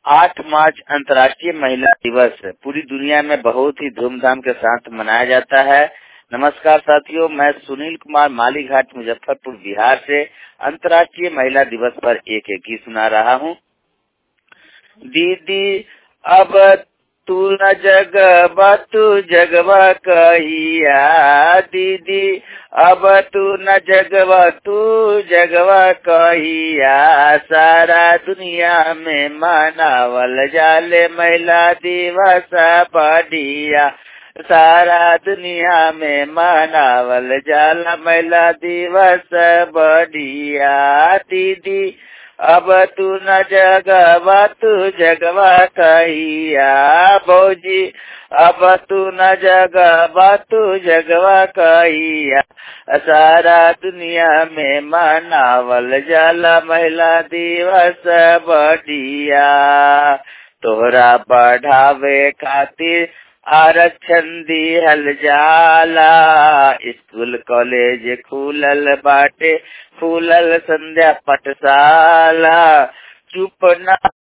8 मार्च अंतर्राष्ट्रीय महिला दिवस पूरी दुनिया में बहुत ही धूमधाम के साथ मनाया जाता है। नमस्कार साथियों, मैं सुनील कुमार मालीघाट मुजफ्फरपुर बिहार से अंतर्राष्ट्रीय महिला दिवस पर एक गीत सुना रहा हूँ। दीदी अब तू न जगवा तू जगवा कहिया, दीदी अब तू न जगवा तू जगवा कहिया, सारा दुनिया में मनावल जाले महिला दिवस बढ़िया, सारा दुनिया में मनावल जाला महिला दिवस बढ़िया। दीदी अब तू न जगवा तू जगवा कहिया, भौजी अब तू न जगवा तू जगवा कहिया, सारा दुनिया में मनावल जाला महिला दिवस बढ़िया। तोहरा बढ़ावे खातिर आरक्षण दिहल जाला, स्कूल कॉलेज खुलल बाटे, खुलल संध्या पाठशाला, चुप ना